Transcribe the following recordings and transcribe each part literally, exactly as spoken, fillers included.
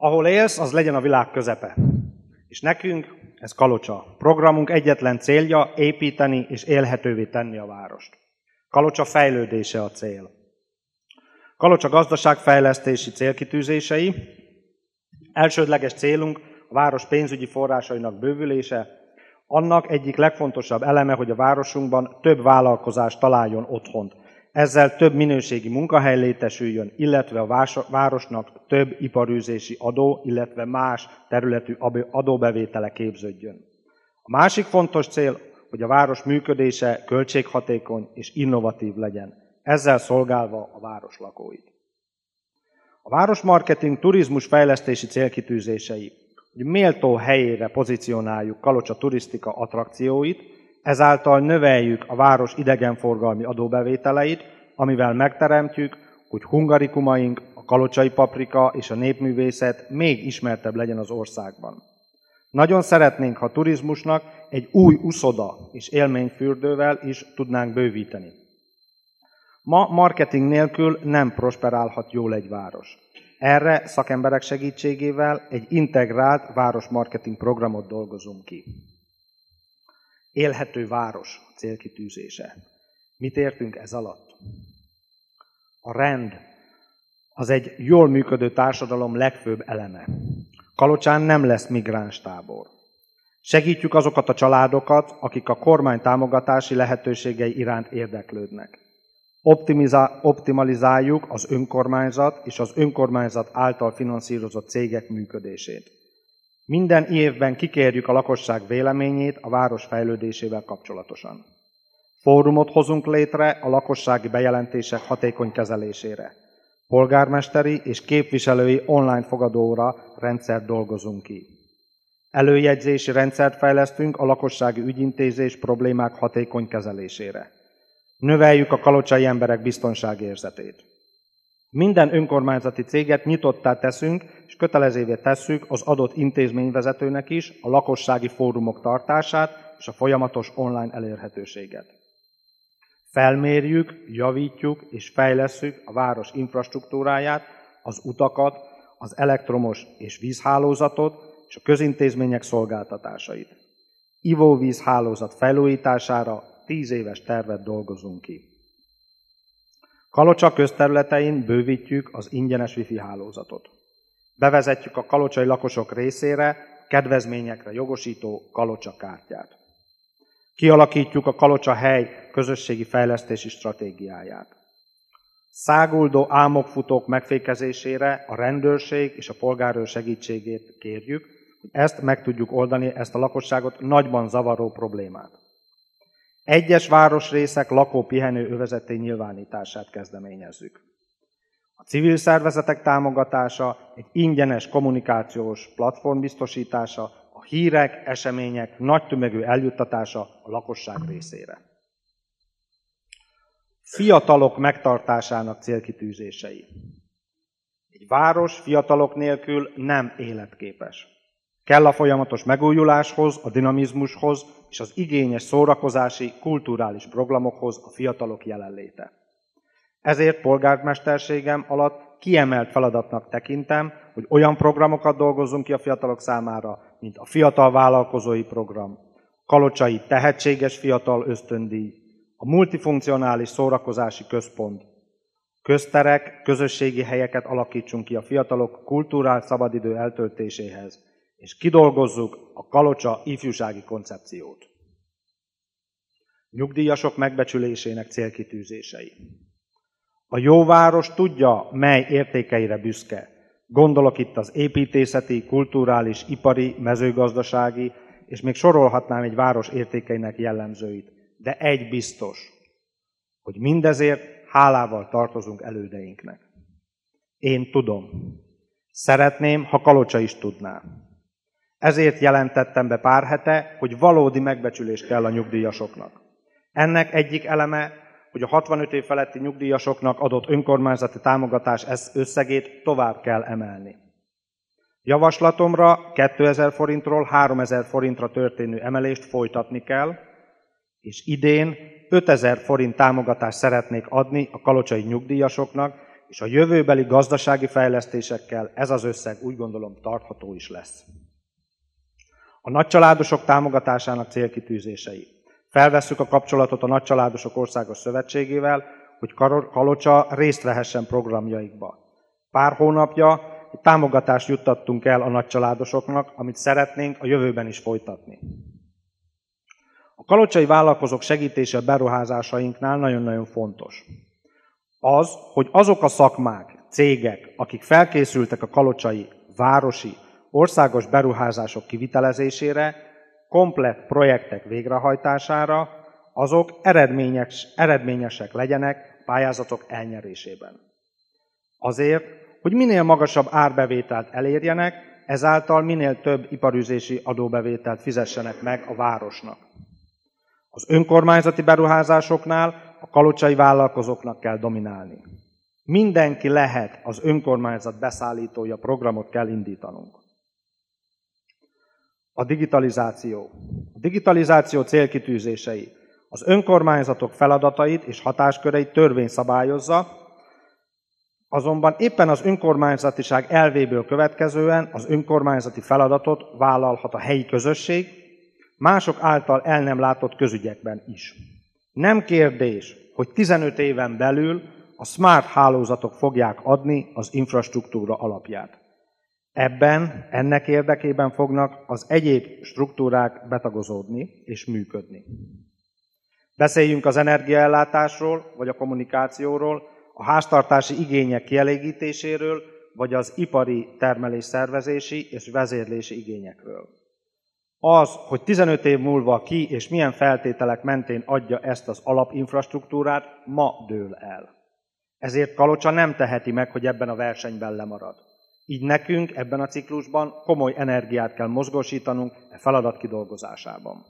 Ahol élsz, az legyen a világ közepe. És nekünk, ez Kalocsa. Programunk egyetlen célja építeni és élhetővé tenni a várost. Kalocsa fejlődése a cél. Kalocsa gazdaságfejlesztési célkitűzései. Elsődleges célunk a város pénzügyi forrásainak bővülése. Annak egyik legfontosabb eleme, hogy a városunkban több vállalkozás találjon otthont. Ezzel több minőségi munkahely létesüljön, illetve a városnak több iparűzési adó, illetve más területű adóbevétele képződjön. A másik fontos cél, hogy a város működése költséghatékony és innovatív legyen, ezzel szolgálva a város lakóit. A városmarketing turizmus fejlesztési célkitűzései, hogy méltó helyére pozícionáljuk Kalocsa turisztika attrakcióit, ezáltal növeljük a város idegenforgalmi adóbevételeit, amivel megteremtjük, hogy hungarikumaink, a kalocsai paprika és a népművészet még ismertebb legyen az országban. Nagyon szeretnénk, ha turizmusnak egy új uszoda és élményfürdővel is tudnánk bővíteni. Ma marketing nélkül nem prosperálhat jól egy város. Erre szakemberek segítségével egy integrált városmarketing programot dolgozunk ki. Élhető város célkitűzése. Mit értünk ez alatt? A rend az egy jól működő társadalom legfőbb eleme. Kalocsán nem lesz migránstábor. Segítjük azokat a családokat, akik a kormány támogatási lehetőségei iránt érdeklődnek. Optimalizáljuk az önkormányzat és az önkormányzat által finanszírozott cégek működését. Minden évben kikérjük a lakosság véleményét a város fejlődésével kapcsolatosan. Fórumot hozunk létre a lakossági bejelentések hatékony kezelésére. Polgármesteri és képviselői online fogadóra rendszert dolgozunk ki. Előjegyzési rendszert fejlesztünk a lakossági ügyintézés problémák hatékony kezelésére. Növeljük a kalocsai emberek biztonságérzetét. Minden önkormányzati céget nyitottá teszünk, és kötelezővé tesszük az adott intézményvezetőnek is a lakossági fórumok tartását és a folyamatos online elérhetőséget. Felmérjük, javítjuk és fejlesszük a város infrastruktúráját, az utakat, az elektromos és vízhálózatot és a közintézmények szolgáltatásait. Ivóvízhálózat felújítására tíz éves tervet dolgozunk ki. Kalocsa közterületein bővítjük az ingyenes wifi hálózatot. Bevezetjük a kalocsai lakosok részére kedvezményekre jogosító Kalocsa kártyát. Kialakítjuk a Kalocsa hely közösségi fejlesztési stratégiáját. Száguldó álmokfutók megfékezésére a rendőrség és a polgárőr segítségét kérjük, hogy ezt meg tudjuk oldani, ezt a lakosságot nagyban zavaró problémát. Egyes városrészek lakó-pihenő övezeté nyilvánítását kezdeményezzük. A civil szervezetek támogatása, egy ingyenes kommunikációs platform biztosítása, a hírek, események nagy tömegű eljuttatása a lakosság részére. Fiatalok megtartásának célkitűzései. Egy város fiatalok nélkül nem életképes. Kell a folyamatos megújuláshoz, a dinamizmushoz és az igényes szórakozási, kulturális programokhoz a fiatalok jelenléte. Ezért polgármesterségem alatt kiemelt feladatnak tekintem, hogy olyan programokat dolgozzunk ki a fiatalok számára, mint a Fiatal Vállalkozói Program, a Kalocsai Tehetséges Fiatal Ösztöndíj, a Multifunkcionális Szórakozási Központ, közterek, közösségi helyeket alakítsunk ki a fiatalok kulturált szabadidő eltöltéséhez, és kidolgozzuk a Kalocsa ifjúsági koncepciót. Nyugdíjasok megbecsülésének célkitűzései. A jó város tudja, mely értékeire büszke. Gondolok itt az építészeti, kulturális, ipari, mezőgazdasági, és még sorolhatnám egy város értékeinek jellemzőit. De egy biztos, hogy mindezért hálával tartozunk elődeinknek. Én tudom. Szeretném, ha Kalocsa is tudná. Ezért jelentettem be pár hete, hogy valódi megbecsülés kell a nyugdíjasoknak. Ennek egyik eleme, hogy a hatvanöt év feletti nyugdíjasoknak adott önkormányzati támogatás összegét tovább kell emelni. Javaslatomra kétezer forintról háromezer forintra történő emelést folytatni kell, és idén ötezer forint támogatást szeretnék adni a kalocsai nyugdíjasoknak, és a jövőbeli gazdasági fejlesztésekkel ez az összeg úgy gondolom tartható is lesz. A nagycsaládosok támogatásának célkitűzései. Felvesszük a kapcsolatot a Nagycsaládosok Országos Szövetségével, hogy Kalocsa részt vehessen programjaikba. Pár hónapja támogatást juttattunk el a nagycsaládosoknak, amit szeretnénk a jövőben is folytatni. A kalocsai vállalkozók segítése a beruházásainknál nagyon-nagyon fontos. Az, hogy azok a szakmák, cégek, akik felkészültek a kalocsai városi, országos beruházások kivitelezésére, komplett projektek végrehajtására, azok eredményes, eredményesek legyenek pályázatok elnyerésében. Azért, hogy minél magasabb árbevételt elérjenek, ezáltal minél több iparűzési adóbevételt fizessenek meg a városnak. Az önkormányzati beruházásoknál a kalocsai vállalkozóknak kell dominálni. Mindenki lehet az önkormányzat beszállítója, programot kell indítanunk. A digitalizáció. A digitalizáció célkitűzései. Az önkormányzatok feladatait és hatásköreit törvény szabályozza, azonban éppen az önkormányzatiság elvéből következően az önkormányzati feladatot vállalhat a helyi közösség, mások által el nem látott közügyekben is. Nem kérdés, hogy tizenöt éven belül a smart hálózatok fogják adni az infrastruktúra alapját. Ebben, ennek érdekében fognak az egyéb struktúrák betagozódni és működni. Beszéljünk az energiaellátásról, vagy a kommunikációról, a háztartási igények kielégítéséről, vagy az ipari termelés szervezési és vezérlési igényekről. Az, hogy tizenöt év múlva ki és milyen feltételek mentén adja ezt az alapinfrastruktúrát, ma dől el. Ezért Kalocsa nem teheti meg, hogy ebben a versenyben lemarad. Így nekünk ebben a ciklusban komoly energiát kell mozgósítanunk e feladat kidolgozásában.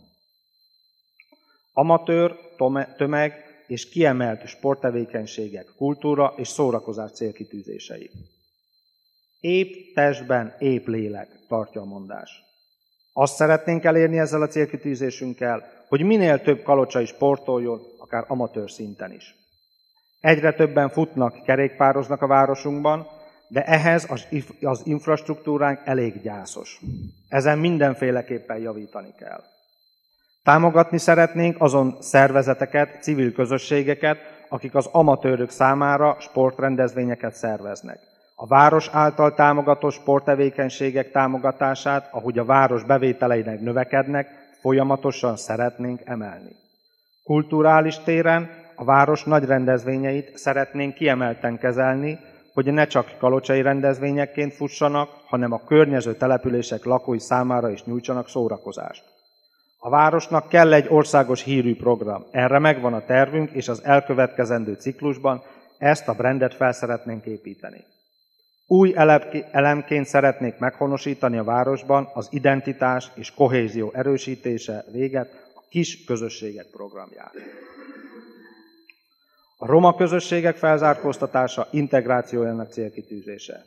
Amatőr, tömeg és kiemelt sporttevékenységek, kultúra és szórakozás célkitűzései. Épp testben, épp lélek, tartja a mondás. Azt szeretnénk elérni ezzel a célkitűzésünkkel, hogy minél több kalocsai sportoljon, akár amatőr szinten is. Egyre többen futnak, kerékpároznak a városunkban, de ehhez az infrastruktúránk elég gyászos. Ezen mindenféleképpen javítani kell. Támogatni szeretnénk azon szervezeteket, civil közösségeket, akik az amatőrök számára sportrendezvényeket szerveznek. A város által támogatott sporttevékenységek támogatását, ahogy a város bevételeinek növekednek, folyamatosan szeretnénk emelni. Kulturális téren a város nagy rendezvényeit szeretnénk kiemelten kezelni, hogy ne csak kalocsai rendezvényekként fussanak, hanem a környező települések lakói számára is nyújtsanak szórakozást. A városnak kell egy országos hírű program. Erre megvan a tervünk, és az elkövetkezendő ciklusban ezt a brandet fel szeretnénk építeni. Új elemként szeretnék meghonosítani a városban az identitás és kohézió erősítése véget, a kis közösségek programját. A roma közösségek felzárkóztatása, integrációjának célkitűzése.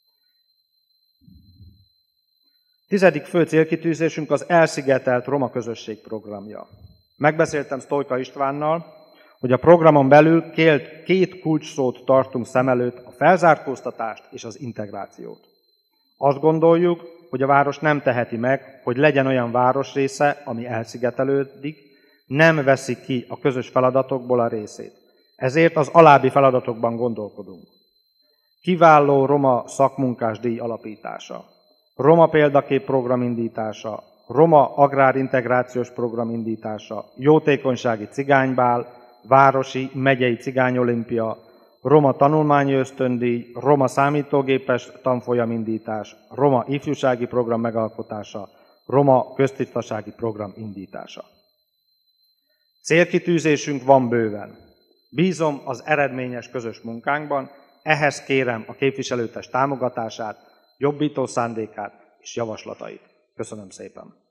Tizedik fő célkitűzésünk az elszigetelt roma közösség programja. Megbeszéltem Sztojka Istvánnal, hogy a programon belül két, két kulcsszót tartunk szem előtt, a felzárkóztatást és az integrációt. Azt gondoljuk, hogy a város nem teheti meg, hogy legyen olyan városrésze, ami elszigetelődik, nem veszi ki a közös feladatokból a részét. Ezért az alábbi feladatokban gondolkodunk. Kiváló roma szakmunkás díj alapítása, roma példakép program indítása, roma agrárintegrációs program indítása, jótékonysági cigánybál, városi, megyei cigányolimpia, roma tanulmányi ösztöndíj, roma számítógépes tanfolyamindítás, roma ifjúsági program megalkotása, roma köztisztasági program indítása. Célkitűzésünk van bőven. Bízom az eredményes közös munkánkban, ehhez kérem a képviselőtest támogatását, jobbító szándékát és javaslatait. Köszönöm szépen!